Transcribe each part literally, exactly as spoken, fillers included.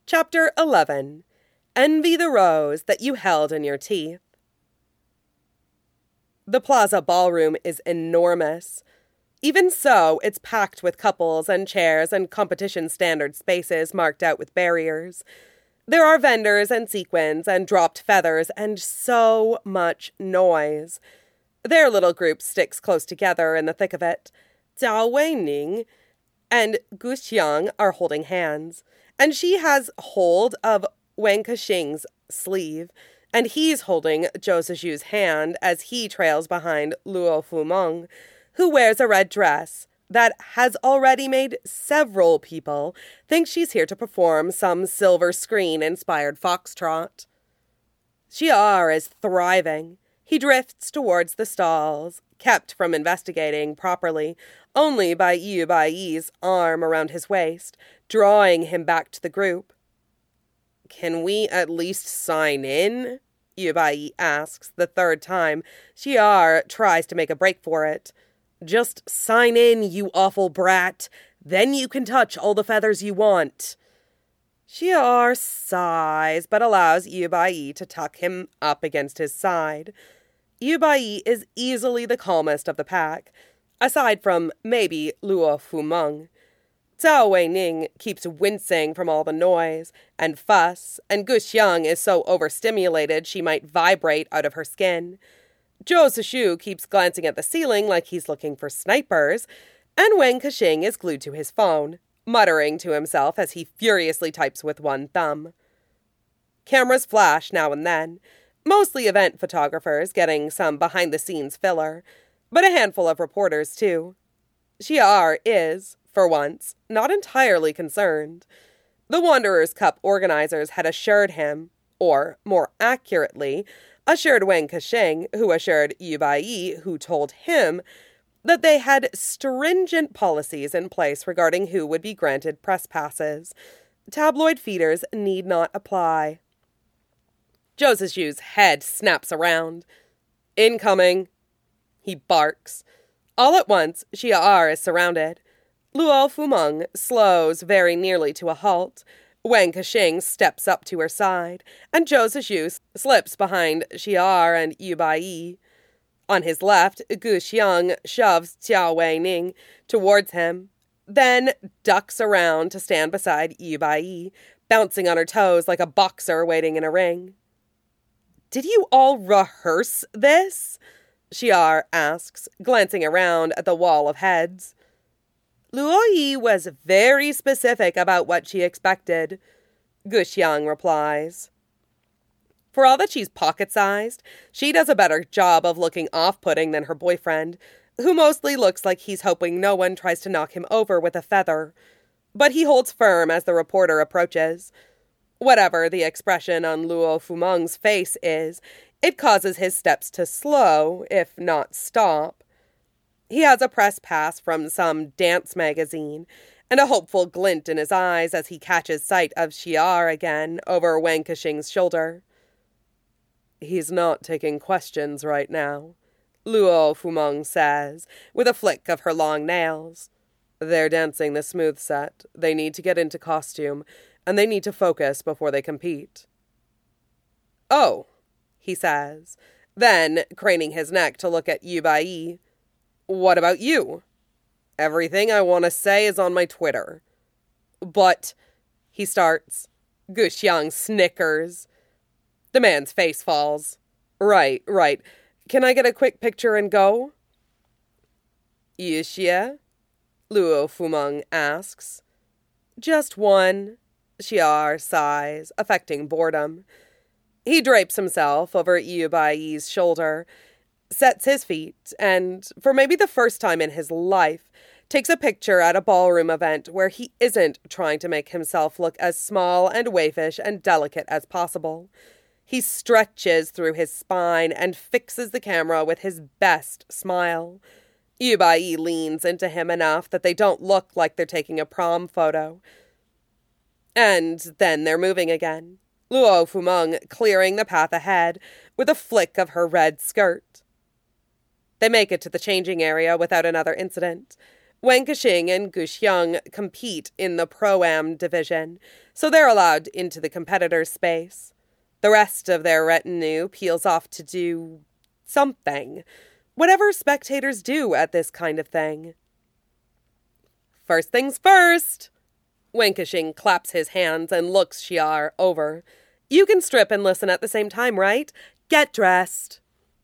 Chapter eleven. Envy the rose that you held in your teeth. The plaza ballroom is enormous. Even so, it's packed with couples and chairs and competition standard spaces marked out with barriers. There are vendors and sequins and dropped feathers and so much noise. Their little group sticks close together in the thick of it. Zhao Weining and Gu Xiang are holding hands, and she has hold of Wen Kexing's sleeve, and he's holding Zhou Zishu's hand as he trails behind Luo Fumeng, who wears a red dress that has already made several people think she's here to perform some silver screen-inspired foxtrot. Xiar is thriving. He drifts towards the stalls, kept from investigating properly only by Yu Baiyi's arm around his waist, drawing him back to the group. "Can we at least sign in?" Yu Baiyi asks the third time. Xiar tries to make a break for it. "Just sign in, you awful brat. Then you can touch all the feathers you want." Xiar sighs, but allows Yu Baiyi to tuck him up against his side. Yu Baiyi is easily the calmest of the pack, aside from maybe Luo Fumeng. Zhao Weining keeps wincing from all the noise and fuss, and Gu Xiang is so overstimulated she might vibrate out of her skin. Zhou Zishu keeps glancing at the ceiling like he's looking for snipers, and Wen Kexing is glued to his phone, muttering to himself as he furiously types with one thumb. Cameras flash now and then, mostly event photographers getting some behind-the-scenes filler, but a handful of reporters too. Xiar is, for once, not entirely concerned. The Wanderers' Cup organizers had assured him, or, more accurately, assured Wen Kexing, who assured Yu Baiyi, who told him, that they had stringent policies in place regarding who would be granted press passes. Tabloid feeders need not apply. Zhou Zishu's head snaps around. "Incoming," he barks. All at once, Xiar is surrounded. Luo Fumeng slows very nearly to a halt. Wen Kexing steps up to her side, and Zhou Zishu slips behind Xiar and Yu Baiyi. On his left, Gu Xiang shoves Zhao Weining towards him, then ducks around to stand beside Yu Baiyi, bouncing on her toes like a boxer waiting in a ring. "Did you all rehearse this?" Xiar asks, glancing around at the wall of heads. Luo Yi was very specific about what she expected, Gu Xiang replies. For all that she's pocket-sized, she does a better job of looking off-putting than her boyfriend, who mostly looks like he's hoping no one tries to knock him over with a feather. But he holds firm as the reporter approaches. Whatever the expression on Luo Fumeng's face is, it causes his steps to slow, if not stop. He has a press pass from some dance magazine, and a hopeful glint in his eyes as he catches sight of Xiar again over Wen Kexing's shoulder. "He's not taking questions right now," Luo Fumeng says, with a flick of her long nails. "They're dancing the smooth set. They need to get into costume, and they need to focus before they compete." "Oh," he says, then craning his neck to look at Yu Baiyi. "What about you?" "Everything I want to say is on my Twitter." "But," he starts. Gu Xiang snickers. The man's face falls. "Right, right. Can I get a quick picture and go?" "Yixie?" Luo Fumeng asks. "Just one," Xiar sighs, affecting boredom. He drapes himself over Yu Baiyi's shoulder, sets his feet, and, for maybe the first time in his life, takes a picture at a ballroom event where he isn't trying to make himself look as small and waifish and delicate as possible. He stretches through his spine and fixes the camera with his best smile. Yu Baiyi leans into him enough that they don't look like they're taking a prom photo. And then they're moving again, Luo Fumeng clearing the path ahead with a flick of her red skirt. They make it to the changing area without another incident. Wang Kexing and Gu Xiang compete in the Pro-Am division, so they're allowed into the competitor's space. The rest of their retinue peels off to do something. Whatever spectators do at this kind of thing. First things first! Wang Kexing claps his hands and looks Xiar over. You can strip and listen at the same time, right? Get dressed.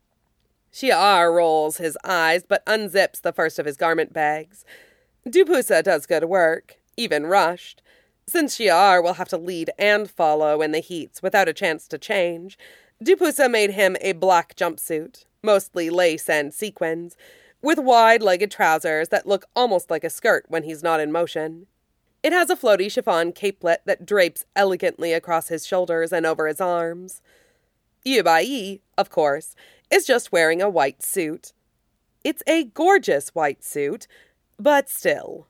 Xiar rolls his eyes but unzips the first of his garment bags. Dupusa does good work, even rushed. Since Xiar will have to lead and follow in the heats without a chance to change, Dupusa made him a black jumpsuit, mostly lace and sequins, with wide-legged trousers that look almost like a skirt when he's not in motion. It has a floaty chiffon capelet that drapes elegantly across his shoulders and over his arms. Yu Bai, of course, is just wearing a white suit. It's a gorgeous white suit, but still.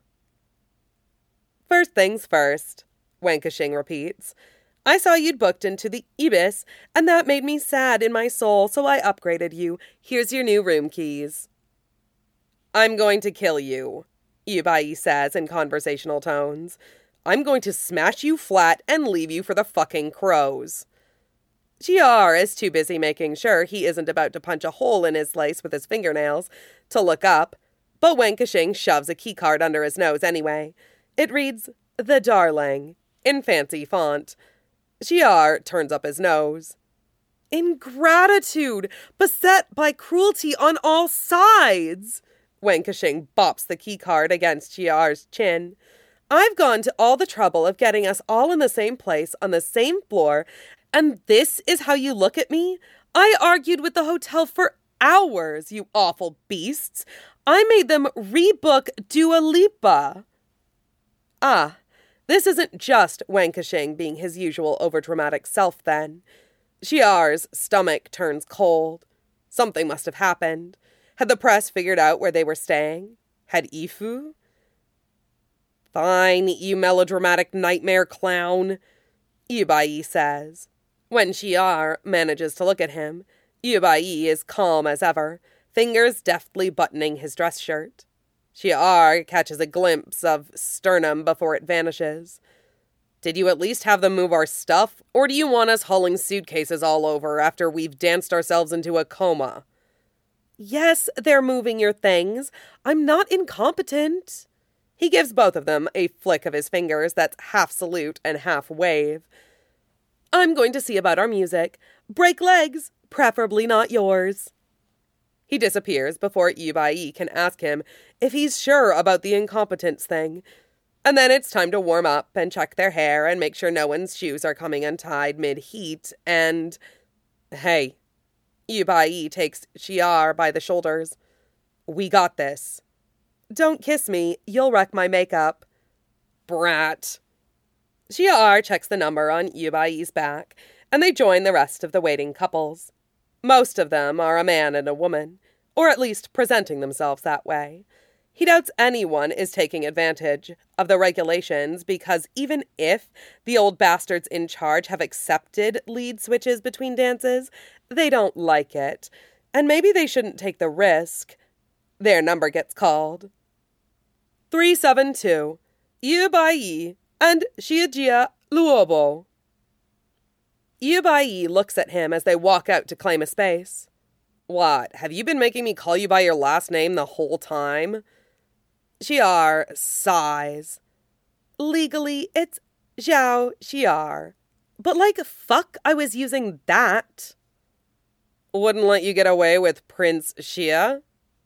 First things first, Wang Kexing repeats. I saw you'd booked into the Ibis, and that made me sad in my soul, so I upgraded you. Here's your new room keys. I'm going to kill you, Yu Bai says in conversational tones. I'm going to smash you flat and leave you for the fucking crows. Xiar is too busy making sure he isn't about to punch a hole in his lace with his fingernails to look up, but Wang Kexing shoves a keycard under his nose anyway. It reads, The Darling, in fancy font. Xiar turns up his nose. Ingratitude, beset by cruelty on all sides. Wang Kexing bops the keycard against Xiar's chin. I've gone to all the trouble of getting us all in the same place on the same floor, and this is how you look at me? I argued with the hotel for hours, you awful beasts. I made them rebook Dua Lipa. Ah, this isn't just Wang Kexing being his usual overdramatic self then. Xiar's stomach turns cold. Something must have happened. Had the press figured out where they were staying? Had Yifu? Fine, you melodramatic nightmare clown, Yu Bai says. When Xiar manages to look at him, Yu Bai is calm as ever, fingers deftly buttoning his dress shirt. Xiar catches a glimpse of sternum before it vanishes. Did you at least have them move our stuff, or do you want us hauling suitcases all over after we've danced ourselves into a coma? Yes, they're moving your things. I'm not incompetent. He gives both of them a flick of his fingers that's half salute and half wave. I'm going to see about our music. Break legs, preferably not yours. He disappears before Yu Bai can ask him if he's sure about the incompetence thing. And then it's time to warm up and check their hair and make sure no one's shoes are coming untied mid-heat and... Hey, Yu Bai takes Xiar by the shoulders. We got this. Don't kiss me, you'll wreck my makeup. Brat. Xiar checks the number on Yu Bai's back, and they join the rest of the waiting couples. Most of them are a man and a woman, or at least presenting themselves that way. He doubts anyone is taking advantage of the regulations because even if the old bastards in charge have accepted lead switches between dances, they don't like it, and maybe they shouldn't take the risk. Their number gets called. three seven two, Yu Bai and Xiejia Luobo. Yu Bai looks at him as they walk out to claim a space. What, have you been making me call you by your last name the whole time? Xiar sighs. Legally, it's Zhao Xiar. But like, fuck, I was using that. Wouldn't let you get away with Prince Xia?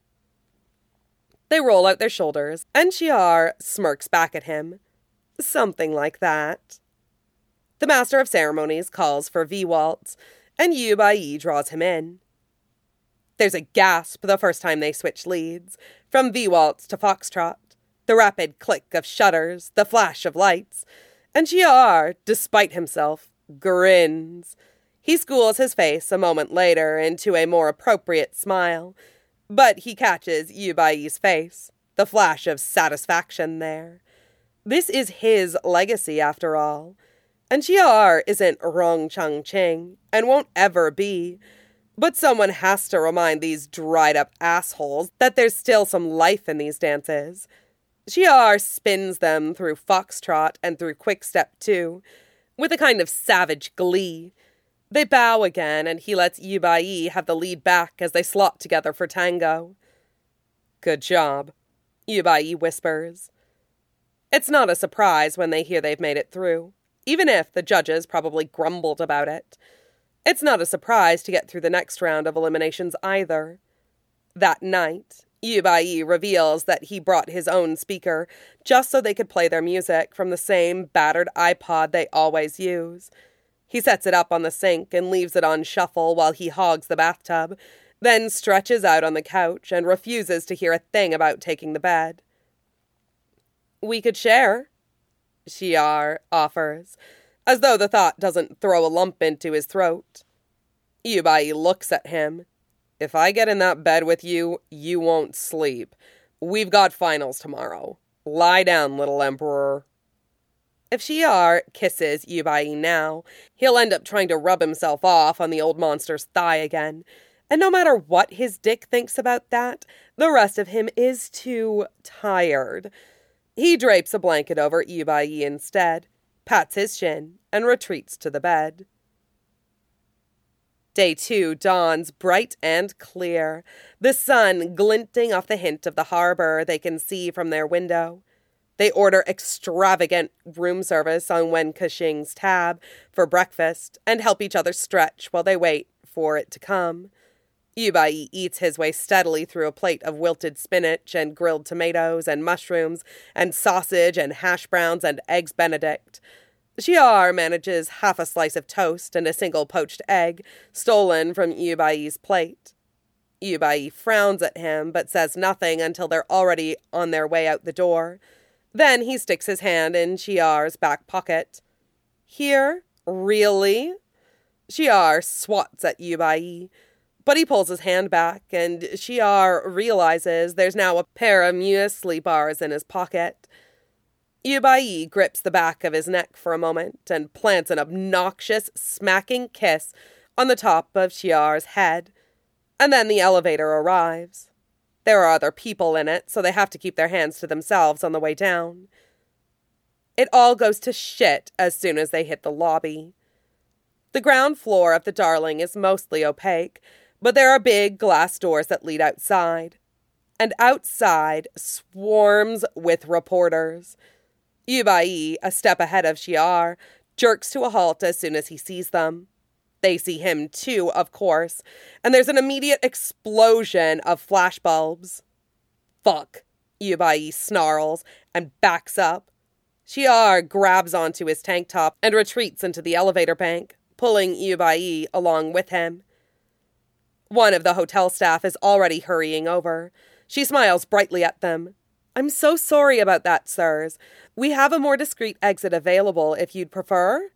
They roll out their shoulders, and Xiar smirks back at him. Something like that. The master of ceremonies calls for V-waltz, and Yu Bai draws him in. There's a gasp the first time they switch leads, from V-waltz to foxtrot, the rapid click of shutters, the flash of lights, and Xiar, despite himself, grins. He schools his face a moment later into a more appropriate smile, but he catches Yu Bai's face, the flash of satisfaction there. This is his legacy, after all. And Xiar isn't Rong Chang-ching, and won't ever be. But someone has to remind these dried-up assholes that there's still some life in these dances. Xiar spins them through foxtrot and through quick-step too, with a kind of savage glee. They bow again, and he lets Yu Bai have the lead back as they slot together for tango. "Good job," Yu Bai whispers. It's not a surprise when they hear they've made it through, even if the judges probably grumbled about it. It's not a surprise to get through the next round of eliminations either. That night, Yu Bai reveals that he brought his own speaker just so they could play their music from the same battered iPod they always use. He sets it up on the sink and leaves it on shuffle while he hogs the bathtub, then stretches out on the couch and refuses to hear a thing about taking the bed. "We could share," Xiar offers, as though the thought doesn't throw a lump into his throat. Yu Bai looks at him. "If I get in that bed with you, you won't sleep. We've got finals tomorrow. Lie down, little emperor." If Xiar kisses Yu Bai now, he'll end up trying to rub himself off on the old monster's thigh again. And no matter what his dick thinks about that, the rest of him is too tired. He drapes a blanket over Yu Bai instead, pats his shin, and retreats to the bed. Day two dawns bright and clear, the sun glinting off the hint of the harbor they can see from their window. They order extravagant room service on Wen Kexing's tab for breakfast and help each other stretch while they wait for it to come. Yu Bai eats his way steadily through a plate of wilted spinach and grilled tomatoes and mushrooms and sausage and hash browns and eggs Benedict. Xiar manages half a slice of toast and a single poached egg, stolen from Yu Bai's plate. Yu Bai frowns at him but says nothing until they're already on their way out the door. Then he sticks his hand in Xiar's back pocket. "Here? Really?" Xiar swats at Yu Bai, but he pulls his hand back, and Xiar realizes there's now a pair of muesli bars in his pocket. Yu Bai grips the back of his neck for a moment and plants an obnoxious, smacking kiss on the top of Xiar's head. And then the elevator arrives. There are other people in it, so they have to keep their hands to themselves on the way down. It all goes to shit as soon as they hit the lobby. The ground floor of the Darling is mostly opaque, but there are big glass doors that lead outside. And outside swarms with reporters. Yu Bai, a step ahead of Xiar, jerks to a halt as soon as he sees them. They see him too, of course, and there's an immediate explosion of flashbulbs. "Fuck," Yu Bai snarls and backs up. Xiar grabs onto his tank top and retreats into the elevator bank, pulling Yu Bai along with him. One of the hotel staff is already hurrying over. She smiles brightly at them. "I'm so sorry about that, sirs. We have a more discreet exit available if you'd prefer."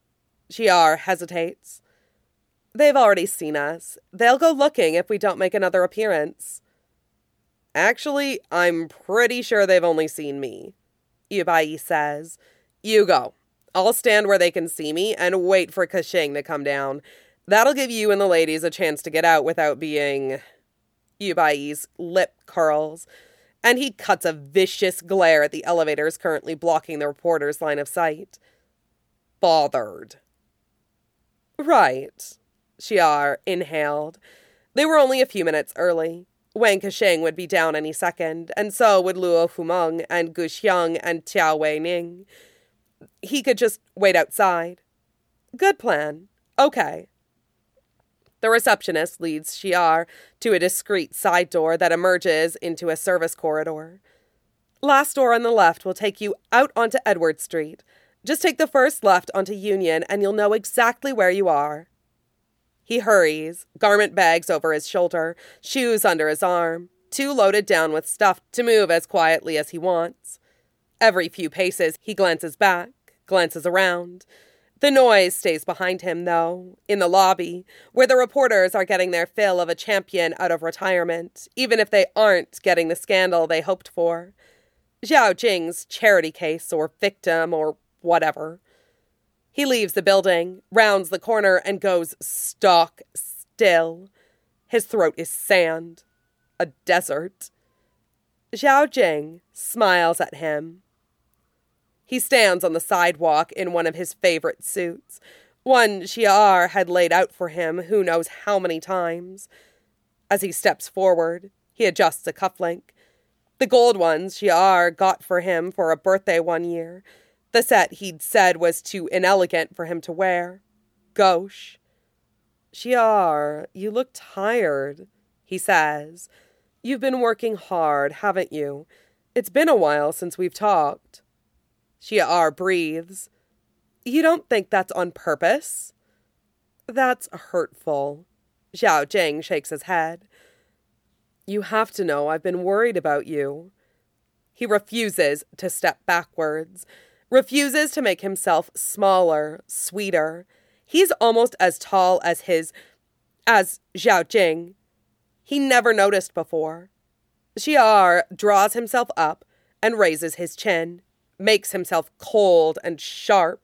Xiar hesitates. "They've already seen us. They'll go looking if we don't make another appearance." "Actually, I'm pretty sure they've only seen me," Yu Bai says. "You go. I'll stand where they can see me and wait for Kexing to come down. That'll give you and the ladies a chance to get out without being..." Yu Bai's lip curls, and he cuts a vicious glare at the elevators currently blocking the reporter's line of sight. "Bothered." "Right." Xiar inhaled. They were only a few minutes early. Wen Kexing would be down any second, and so would Luo Fumeng and Gu Xiang and Tiao Wei Ning. He could just wait outside. Good plan. Okay. The receptionist leads Xiar to a discreet side door that emerges into a service corridor. "Last door on the left will take you out onto Edward Street. Just take the first left onto Union and you'll know exactly where you are." He hurries, garment bags over his shoulder, shoes under his arm, too loaded down with stuff to move as quietly as he wants. Every few paces, he glances back, glances around. The noise stays behind him, though, in the lobby, where the reporters are getting their fill of a champion out of retirement, even if they aren't getting the scandal they hoped for. Zhao Jing's charity case or victim or whatever. He leaves the building, rounds the corner, and goes stock still. His throat is sand. A desert. Zhao Jing smiles at him. He stands on the sidewalk in one of his favorite suits, one Xia'er had laid out for him who knows how many times. As he steps forward, he adjusts a cufflink. The gold ones Xia'er got for him for a birthday one year. The set he'd said was too inelegant for him to wear. Gauche. Xia'er, you look tired, he says. You've been working hard, haven't you? It's been a while since we've talked. Xia'er breathes. You don't think that's on purpose? That's hurtful. Zhao Jing shakes his head. You have to know I've been worried about you. He refuses to step backwards, refuses to make himself smaller, sweeter. He's almost as tall as his, as Zhao Jing. He never noticed before. Xia'er draws himself up and raises his chin, makes himself cold and sharp.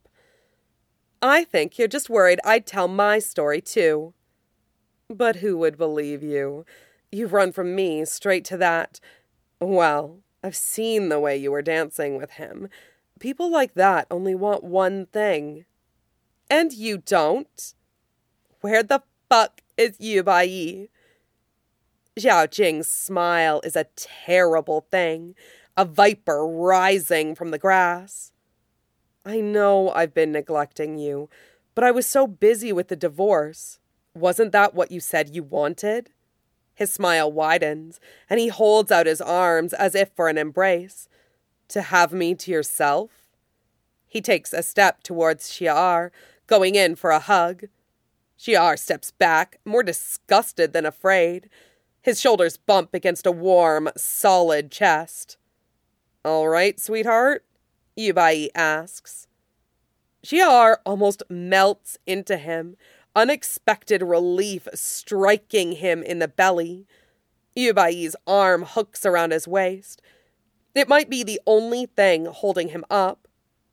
I think you're just worried I'd tell my story, too. But who would believe you? You've run from me straight to that. Well, I've seen the way you were dancing with him. People like that only want one thing. And you don't? Where the fuck is Yu Baiyi? Zhao Jing's smile is a terrible thing, a viper rising from the grass. I know I've been neglecting you, but I was so busy with the divorce. Wasn't that what you said you wanted? His smile widens, and he holds out his arms as if for an embrace. To have me to yourself? He takes a step towards Xia'er, going in for a hug. Xia'er steps back, more disgusted than afraid. His shoulders bump against a warm, solid chest. All right, sweetheart? Yu Baiyi asks. Xia'er almost melts into him, unexpected relief striking him in the belly. Yu Baiyi's arm hooks around his waist. It might be the only thing holding him up.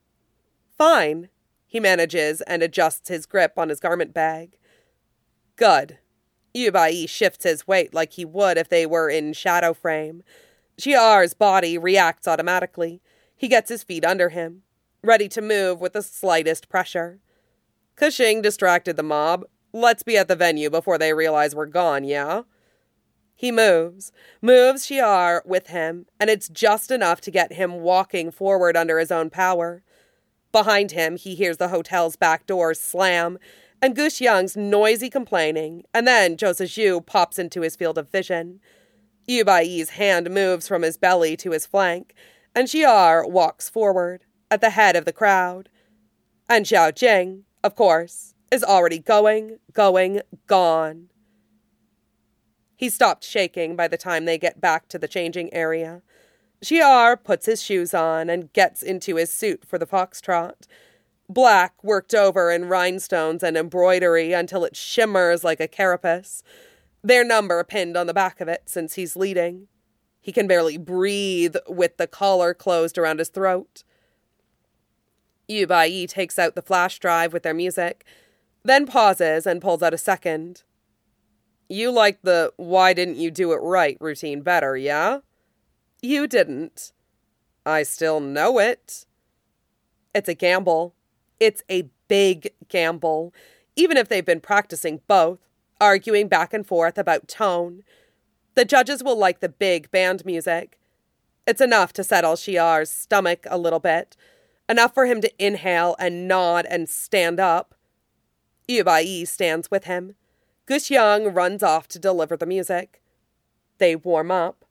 Fine, he manages and adjusts his grip on his garment bag. Good. Yu Baiyi shifts his weight like he would if they were in shadow frame. Xia'er's body reacts automatically. He gets his feet under him, ready to move with the slightest pressure. Cushing distracted the mob. Let's be at the venue before they realize we're gone, yeah? He moves, moves Xia'er with him, and it's just enough to get him walking forward under his own power. Behind him, he hears the hotel's back doors slam, and Gu Xiang's noisy complaining, and then Zhou Zizhu pops into his field of vision. Yu Baiyi's hand moves from his belly to his flank, and Xia'er walks forward, at the head of the crowd. And Zhao Jing, of course, is already going, going, gone. He stopped shaking by the time they get back to the changing area. Xia'er puts his shoes on and gets into his suit for the foxtrot. Black, worked over in rhinestones and embroidery until it shimmers like a carapace. Their number pinned on the back of it since he's leading. He can barely breathe with the collar closed around his throat. Yu Baiyi takes out the flash drive with their music, then pauses and pulls out a second. You like the why didn't you do it right routine better, yeah? You didn't. I still know it. It's a gamble. It's a big gamble, even if they've been practicing both, arguing back and forth about tone. The judges will like the big band music. It's enough to settle Xia'er's stomach a little bit, enough for him to inhale and nod and stand up. Yu Baiyi stands with him. Gu Xiang runs off to deliver the music. They warm up.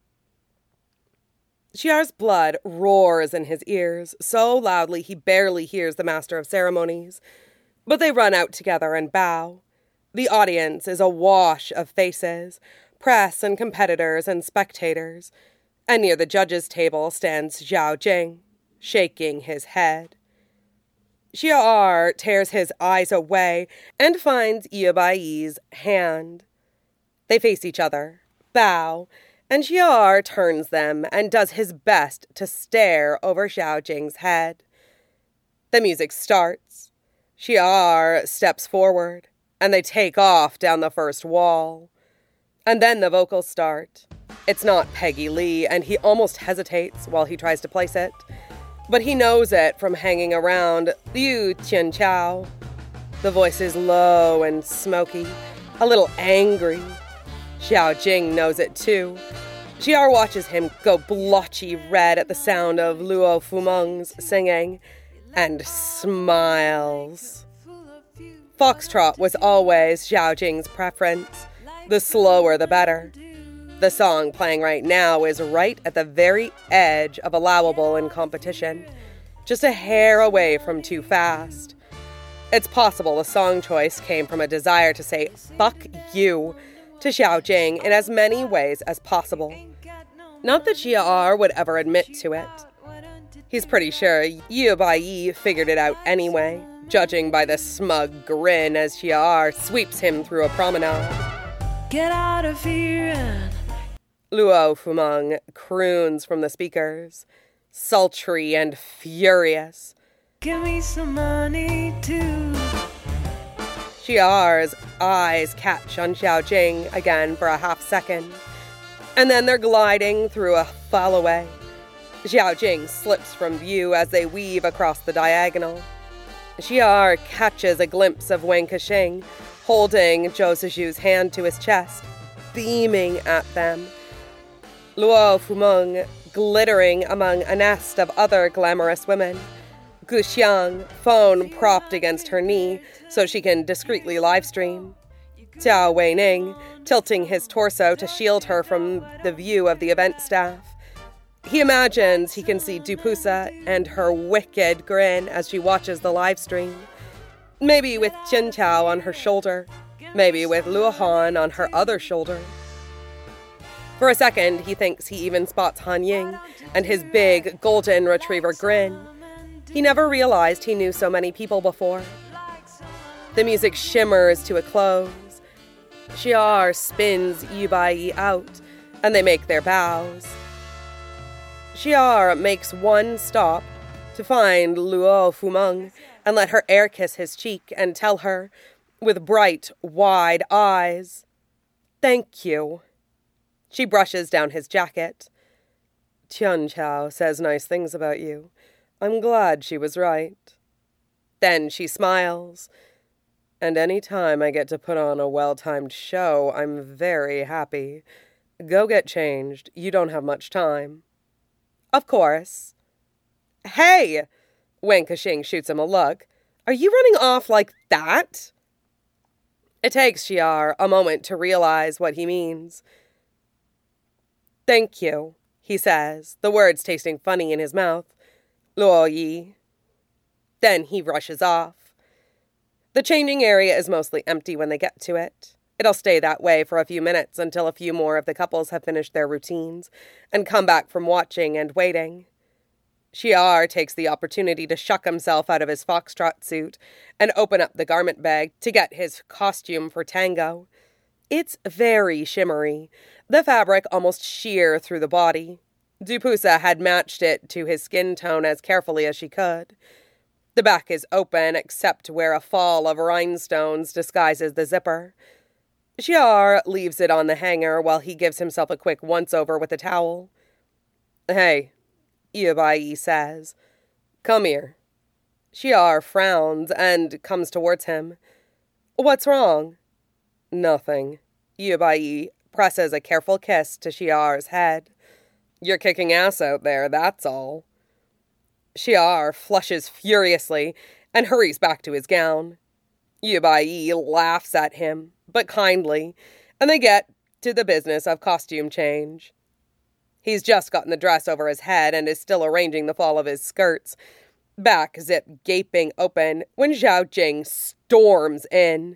Xia'er's blood roars in his ears, so loudly he barely hears the master of ceremonies. But they run out together and bow. The audience is a wash of faces, press and competitors and spectators, and near the judges' table stands Zhao Jing, shaking his head. Xia'er tears his eyes away and finds Yu Baiyi's hand. They face each other, bow, and Xia'er turns them and does his best to stare over Zhao Jing's head. The music starts. Xia'er steps forward, and they take off down the first wall. And then the vocals start. It's not Peggy Lee, and he almost hesitates while he tries to place it. But he knows it from hanging around Liu Qianchao. The voice is low and smoky, a little angry. Xiao Jing knows it too. Xiao watches him go blotchy red at the sound of Luo Fumeng's singing, and smiles. Foxtrot was always Xiao Jing's preference. The slower the better. The song playing right now is right at the very edge of allowable in competition, just a hair away from too fast. It's possible the song choice came from a desire to say "fuck you" to Xiao Jing in as many ways as possible. Not that Xiao would ever admit to it. He's pretty sure Yu Baiyi figured it out anyway, judging by the smug grin as Xiao sweeps him through a promenade. Get out of here. Luo Fumeng croons from the speakers, sultry and furious. Give me some money too. Xiao's eyes catch on Xiao Jing again for a half second, and then they're gliding through a fallaway. Xiao Jing slips from view as they weave across the diagonal. Xiao catches a glimpse of Wen Kexing holding Zhou Zizhu's hand to his chest, beaming at them. Luo Fumeng glittering among a nest of other glamorous women. Gu Xiang, phone propped against her knee so she can discreetly livestream. Zhao Weining tilting his torso to shield her from the view of the event staff. He imagines he can see Dupusa and her wicked grin as she watches the live stream. Maybe with Qianchao on her shoulder. Maybe with Luo Han on her other shoulder. For a second, he thinks he even spots Han Ying and his big golden retriever grin. He never realized he knew so many people before. The music shimmers to a close. Xiao spins Yu Baiyi out, and they make their bows. Xiao makes one stop to find Luo Fumeng and let her air kiss his cheek and tell her, with bright, wide eyes, "Thank you." She brushes down his jacket. "Qianchao says nice things about you. I'm glad she was right." Then she smiles. "And any time I get to put on a well-timed show, I'm very happy. Go get changed. You don't have much time." "Of course." "Hey!" Wen Kexing shoots him a look. "Are you running off like that?" It takes Xiao a moment to realize what he means. "Thank you," he says, the words tasting funny in his mouth. "Luo Yi." Then he rushes off. The changing area is mostly empty when they get to it. It'll stay that way for a few minutes until a few more of the couples have finished their routines and come back from watching and waiting. Xiao takes the opportunity to shuck himself out of his foxtrot suit and open up the garment bag to get his costume for tango. It's very shimmery, the fabric almost sheer through the body. Dupusa had matched it to his skin tone as carefully as she could. The back is open except where a fall of rhinestones disguises the zipper. Xiao leaves it on the hanger while he gives himself a quick once-over with a towel. "Hey," Yu Baiyi says. "Come here." Xiao frowns and comes towards him. "What's wrong?" "Nothing." Yu Baiyi presses a careful kiss to Xiao's head. "You're kicking ass out there, that's all." Xiao flushes furiously and hurries back to his gown. Yu Baiyi laughs at him, but kindly, and they get to the business of costume change. He's just gotten the dress over his head and is still arranging the fall of his skirts, back zip gaping open, when Xiao Jing storms in.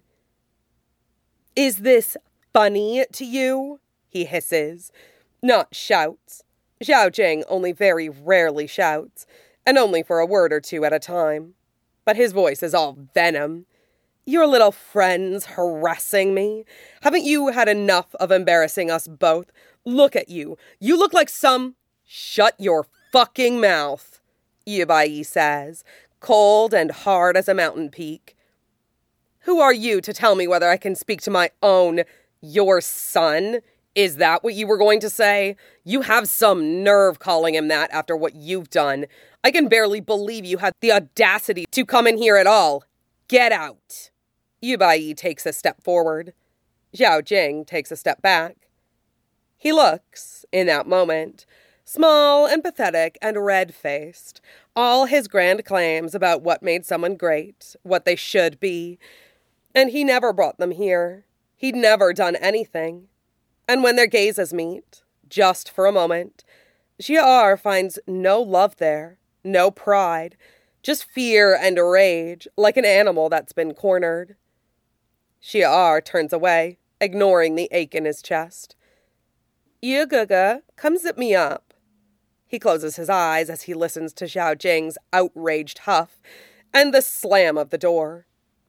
"Is this funny to you?" he hisses, not shouts. Xiao Jing only very rarely shouts, and only for a word or two at a time. But his voice is all venom. "Your little friends harassing me? Haven't you had enough of embarrassing us both? Look at you. You look like some—" "Shut your fucking mouth," Yu Baiyi says, cold and hard as a mountain peak. "Who are you to tell me whether I can speak to my own, your son?" Is that what you were going to say? You have some nerve calling him that after what you've done. I can barely believe you had the audacity to come in here at all. Get out. Yu Bai takes a step forward. Zhao Jing takes a step back. He looks, in that moment, small and pathetic and red-faced, all his grand claims about what made someone great, what they should be. And he never brought them here. He'd never done anything. And when their gazes meet, just for a moment, Xia'er finds no love there, no pride, just fear and rage, like an animal that's been cornered. Xia'er turns away, ignoring the ache in his chest. Yu Ge come zip me up. He closes his eyes as he listens to Zhao Jing's outraged huff and the slam of the door.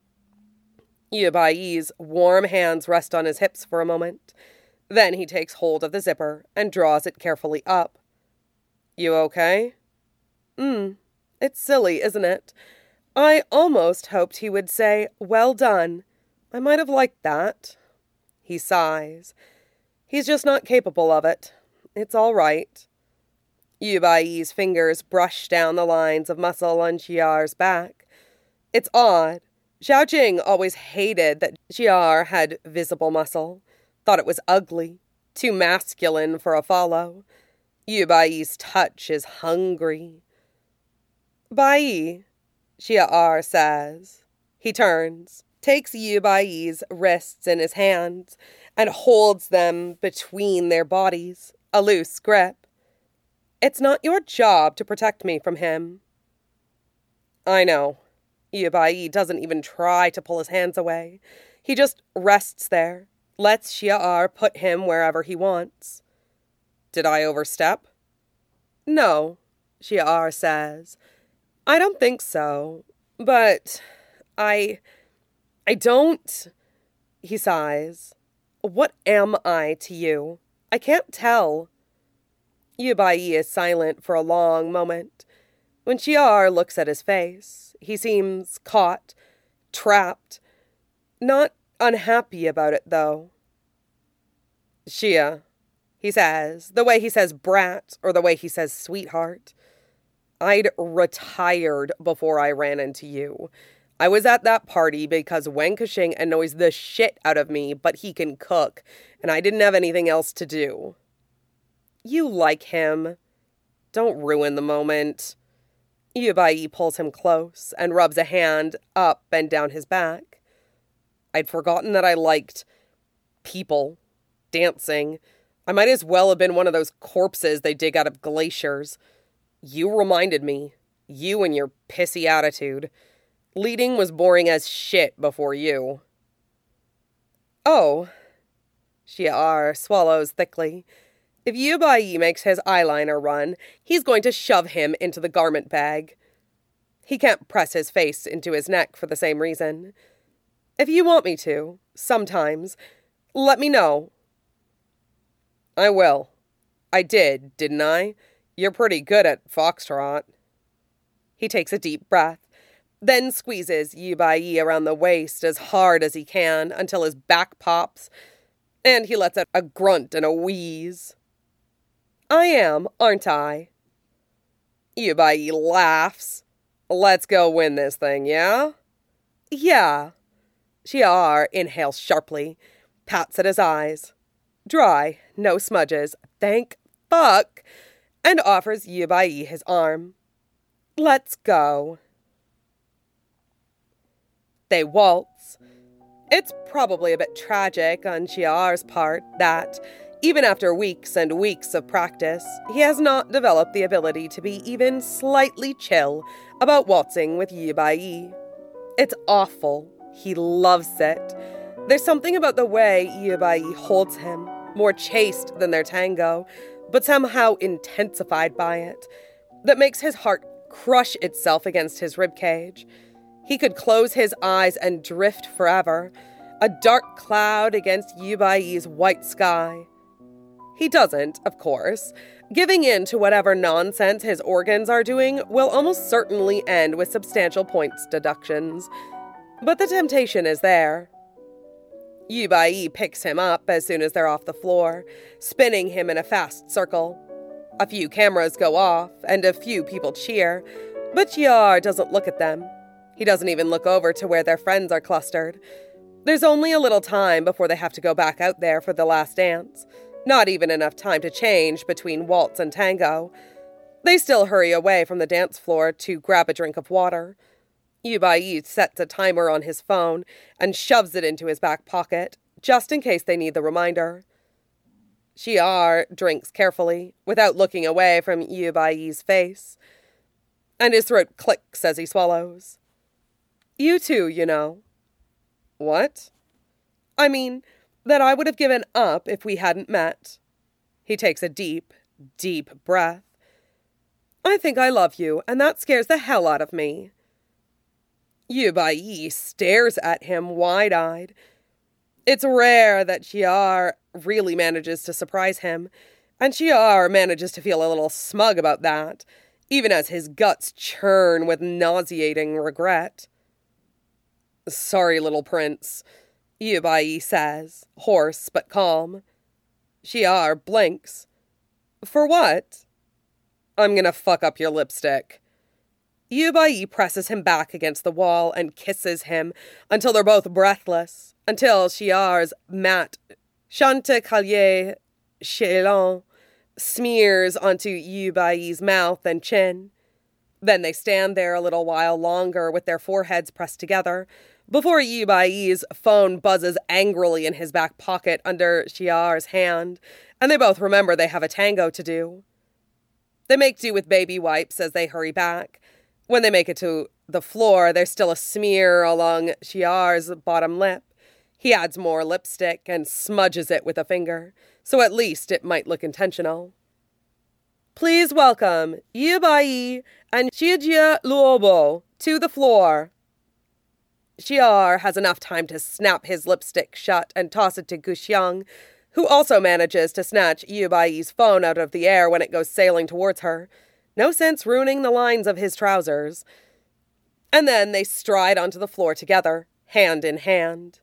Yu Bai's warm hands rest on his hips for a moment. Then he takes hold of the zipper and draws it carefully up. You okay? Hmm, it's silly, isn't it? I almost hoped he would say, well done. I might have liked that. He sighs. He's just not capable of it. It's all right. Yu Bai's fingers brush down the lines of muscle on Xia'er's back. It's odd. Zhao Jing always hated that Xia'er had visible muscle. Thought it was ugly, too masculine for a follow. Yu Bai's touch is hungry. Bai, Xia'er says. He turns, takes Yu Bai's wrists in his hands, and holds them between their bodies, a loose grip. It's not your job to protect me from him. I know. Yu Bai doesn't even try to pull his hands away. He just rests there, lets Xia'er put him wherever he wants. Did I overstep? No, Xia'er says. I don't think so, but I... I don't... He sighs. What am I to you? I can't tell. Yu Bai is silent for a long moment. When Xia'er looks at his face, he seems caught, trapped, not unhappy about it, though. Xia, he says, the way he says brat or the way he says sweetheart. I'd retired before I ran into you. I was at that party because Wen Kexing annoys the shit out of me, but he can cook, and I didn't have anything else to do. You like him. Don't ruin the moment. Yu Bai pulls him close and rubs a hand up and down his back. I'd forgotten that I liked people, dancing. I might as well have been one of those corpses they dig out of glaciers. You reminded me. You and your pissy attitude. Leading was boring as shit before you. Oh. Xia'er swallows thickly. If Yu Bai makes his eyeliner run, he's going to shove him into the garment bag. He can't press his face into his neck for the same reason. If you want me to, sometimes, let me know. I will. I did, didn't I? You're pretty good at foxtrot. He takes a deep breath, then squeezes Yu Bai around the waist as hard as he can until his back pops, and he lets out a grunt and a wheeze. I am, aren't I? Yu Bai laughs. Let's go win this thing, yeah? Yeah. Xia'er inhales sharply, pats at his eyes. Dry, no smudges, thank fuck, and offers Yu Bai his arm. Let's go. They waltz. It's probably a bit tragic on Xia'er's part that, even after weeks and weeks of practice, he has not developed the ability to be even slightly chill about waltzing with Yu Bai. It's awful. He loves it. There's something about the way Yu Bai holds him, more chaste than their tango, but somehow intensified by it, that makes his heart crush itself against his ribcage. He could close his eyes and drift forever, a dark cloud against Yu Bai's white sky. He doesn't, of course. Giving in to whatever nonsense his organs are doing will almost certainly end with substantial points deductions. But the temptation is there. Yu Bai picks him up as soon as they're off the floor, spinning him in a fast circle. A few cameras go off, and a few people cheer, but Chiar doesn't look at them. He doesn't even look over to where their friends are clustered. There's only a little time before they have to go back out there for the last dance. Not even enough time to change between waltz and tango. They still hurry away from the dance floor to grab a drink of water. Yu Bai sets a timer on his phone and shoves it into his back pocket, just in case they need the reminder. Chiar drinks carefully, without looking away from Yu Bai's face, and his throat clicks as he swallows. You too, you know. What? I mean, that I would have given up if we hadn't met. He takes a deep, deep breath. I think I love you, and that scares the hell out of me. Yu Bai stares at him wide-eyed. It's rare that Chiar really manages to surprise him, and Chiar manages to feel a little smug about that, even as his guts churn with nauseating regret. Sorry, little prince, Yu Bai says, hoarse but calm. Chiar blinks. For what? I'm gonna fuck up your lipstick. Yu Bai presses him back against the wall and kisses him until they're both breathless, until Chiar's matte Chanticleer Chelon smears onto Yu Bai's mouth and chin. Then they stand there a little while longer with their foreheads pressed together, before Yu Bai's phone buzzes angrily in his back pocket under Chiar's hand, and they both remember they have a tango to do. They make do with baby wipes as they hurry back. When they make it to the floor, there's still a smear along Chiar's bottom lip. He adds more lipstick and smudges it with a finger, so at least it might look intentional. Please welcome Yu Bai and Xiejie Luobo to the floor. Chiar has enough time to snap his lipstick shut and toss it to Guxiang, who also manages to snatch Yu Bai's phone out of the air when it goes sailing towards her. No sense ruining the lines of his trousers. And then they stride onto the floor together, hand in hand.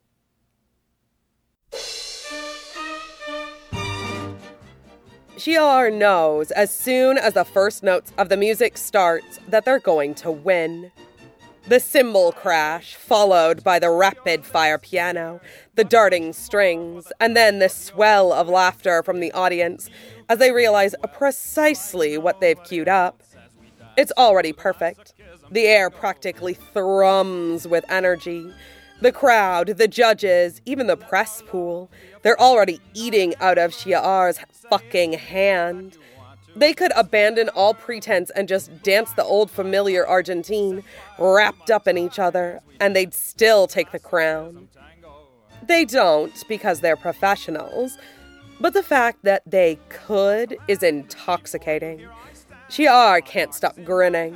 Chiar knows as soon as the first notes of the music starts that they're going to win. The cymbal crash, followed by the rapid-fire piano, the darting strings, and then the swell of laughter from the audience as they realize precisely what they've queued up. It's already perfect. The air practically thrums with energy. The crowd, the judges, even the press pool, they're already eating out of Chiar's fucking hand. They could abandon all pretense and just dance the old familiar Argentine, wrapped up in each other, and they'd still take the crown. They don't because they're professionals, but the fact that they could is intoxicating. Chiar can't stop grinning.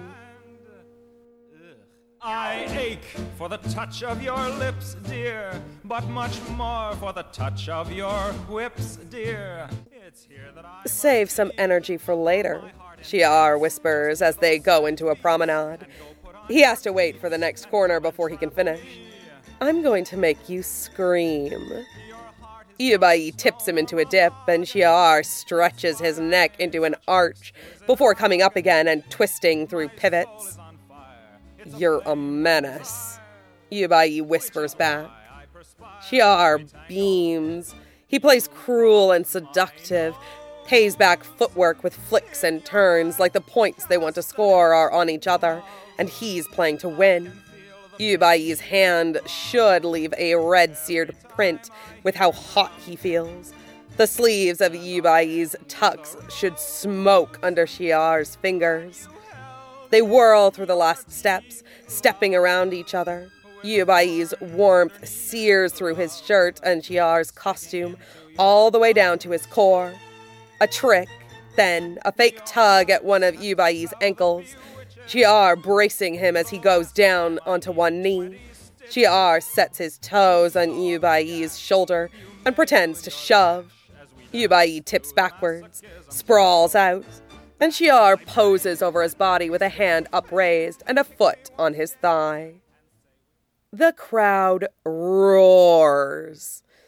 I ache for the touch of your lips, dear, but much more for the touch of your whips, dear. It's here that I... Save some energy for later, Chiar whispers as they go into a promenade. He has to wait for the next corner before he can finish. I'm going to make you scream. Yu Bai tips him into a dip, and Chiar stretches his neck into an arch before coming up again and twisting through pivots. You're a menace, Yu Bai whispers back. Chiar beams. He plays cruel and seductive, pays back footwork with flicks and turns like the points they want to score are on each other, and he's playing to win. Yu Bai's hand should leave a red-seared print with how hot he feels. The sleeves of Yu Bai's tux should smoke under Chiar's fingers. They whirl through the last steps, stepping around each other. Yu Bai's warmth sears through his shirt and Chiar's costume, all the way down to his core. A trick, then a fake tug at one of Yu Bai's ankles. Chiar bracing him as he goes down onto one knee. Chiar sets his toes on Yu Bai's shoulder and pretends to shove. Yu Bai tips backwards, sprawls out, and Chiar poses over his body with a hand upraised and a foot on his thigh. The crowd roars.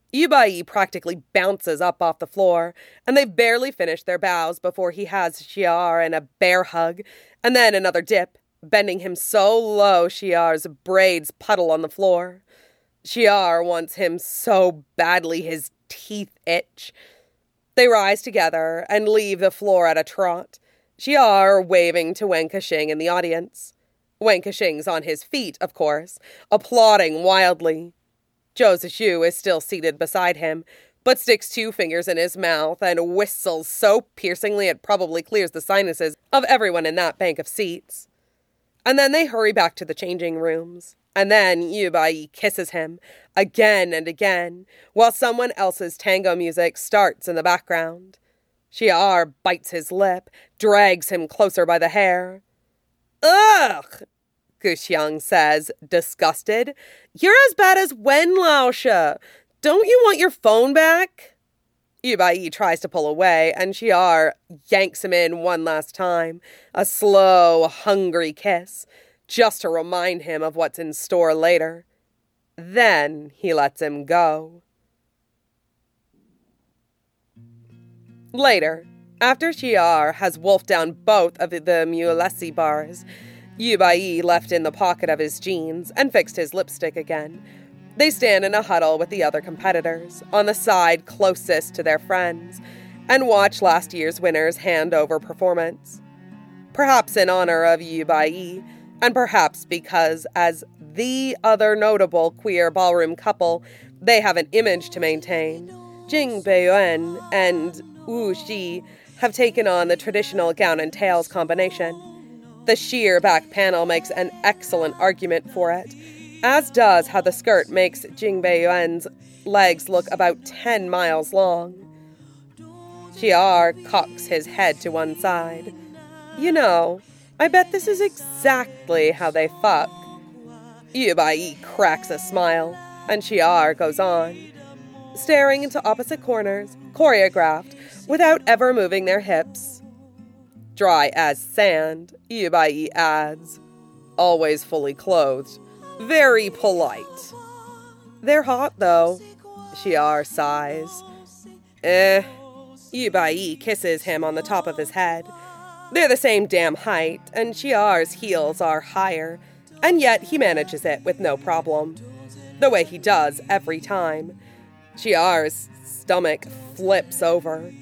Yubai practically bounces up off the floor, and they've barely finished their bows before he has Xiar in a bear hug, and then another dip, bending him so low Xiar's braids puddle on the floor. Xiar wants him so badly his teeth itch. They rise together and leave the floor at a trot, Xiar waving to Wen Kexing in the audience. Wen Kexing's on his feet, of course, applauding wildly. Zhou Zishu is still seated beside him, but sticks two fingers in his mouth and whistles so piercingly it probably clears the sinuses of everyone in that bank of seats. And then they hurry back to the changing rooms. And then Yubai kisses him, again and again, while someone else's tango music starts in the background. Xiar bites his lip, drags him closer by the hair. Ugh! Guxiang says, disgusted. You're as bad as Wen Laoshe. Don't you want your phone back? Yubai tries to pull away, and Xiar yanks him in one last time. A slow, hungry kiss, just to remind him of what's in store later. Then he lets him go. Later, after Xiar has wolfed down both of the Mulesi bars, Yubai left in the pocket of his jeans and fixed his lipstick again. They stand in a huddle with the other competitors, on the side closest to their friends, and watch last year's winners hand over performance. Perhaps in honor of Yubai, and perhaps because, as the other notable queer ballroom couple, they have an image to maintain, Jing Beiyuan and Wu Xi have taken on the traditional gown and tails combination. The sheer back panel makes an excellent argument for it, as does how the skirt makes Jing Beiyuan's legs look about ten miles long. Xiar cocks his head to one side. You know, I bet this is exactly how they fuck. Yubai cracks a smile, and Xiar goes on, staring into opposite corners, choreographed, without ever moving their hips. Dry as sand, Yubai adds. Always fully clothed. Very polite. They're hot, though, Xiar sighs. Eh. Yubai kisses him on the top of his head. They're the same damn height, and Xiar's heels are higher, and yet he manages it with no problem. The way he does every time. Xiar's stomach flips over.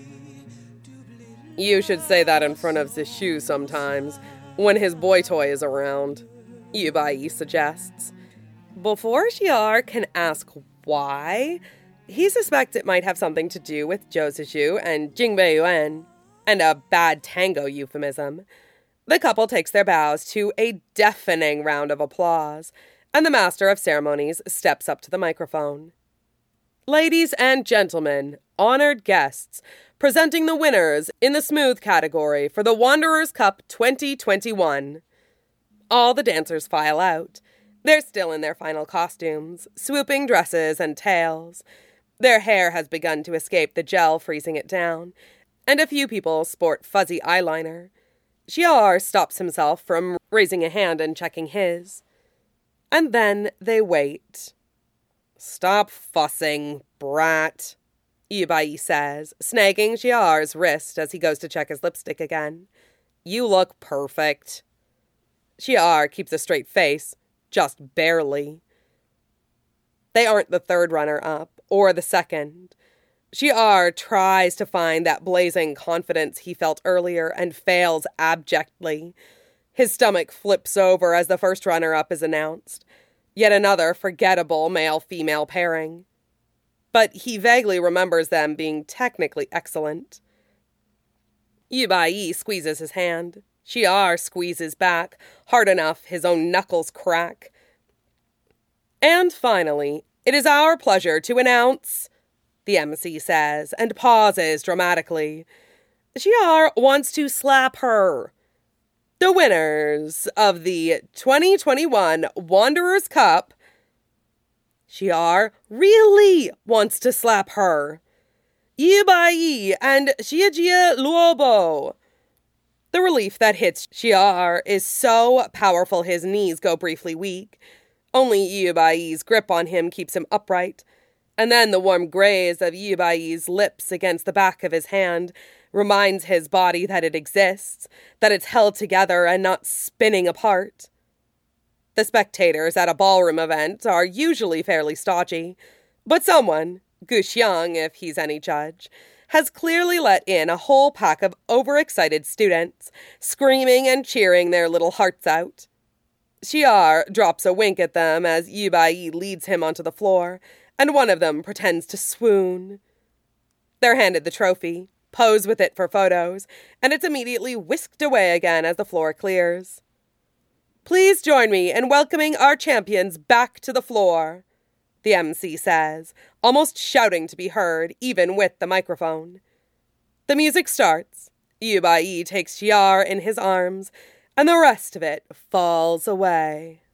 You should say that in front of Zishu sometimes, when his boy toy is around, Yubai suggests. Before Xiar can ask why, he suspects it might have something to do with Zhou Zishu and Jing Beiyuan, and a bad tango euphemism. The couple takes their bows to a deafening round of applause, and the master of ceremonies steps up to the microphone. Ladies and gentlemen, honored guests, presenting the winners in the smooth category for the Wanderers Cup twenty twenty-one. All the dancers file out. They're still in their final costumes, swooping dresses and tails. Their hair has begun to escape the gel freezing it down, and a few people sport fuzzy eyeliner. Xiar stops himself from raising a hand and checking his. And then they wait. Stop fussing, brat, Yubai says, snagging Xiar's wrist as he goes to check his lipstick again. You look perfect. Xiar keeps a straight face, just barely. They aren't the third runner-up, or the second. Xiar tries to find that blazing confidence he felt earlier and fails abjectly. His stomach flips over as the first runner-up is announced. Yet another forgettable male-female pairing. But he vaguely remembers them being technically excellent. Yubai squeezes his hand. Xiar squeezes back, hard enough his own knuckles crack. And finally, it is our pleasure to announce, the emcee says, and pauses dramatically. Xiar wants to slap her. The winners of the twenty twenty-one Wanderers Cup. Xiar really wants to slap her. Yubai and Xiejie Luobo. The relief that hits Xiar is so powerful his knees go briefly weak. Only Yubai's grip on him keeps him upright. And then the warm graze of Yubai's lips against the back of his hand reminds his body that it exists, that it's held together and not spinning apart. The spectators at a ballroom event are usually fairly stodgy, but someone, Gu Xiang if he's any judge, has clearly let in a whole pack of overexcited students, screaming and cheering their little hearts out. Xiar drops a wink at them as Yubai leads him onto the floor, and one of them pretends to swoon. They're handed the trophy, pose with it for photos, and it's immediately whisked away again as the floor clears. "Please join me in welcoming our champions back to the floor," the M C says, almost shouting to be heard, even with the microphone. The music starts. Yubai takes Xiar in his arms, and the rest of it falls away.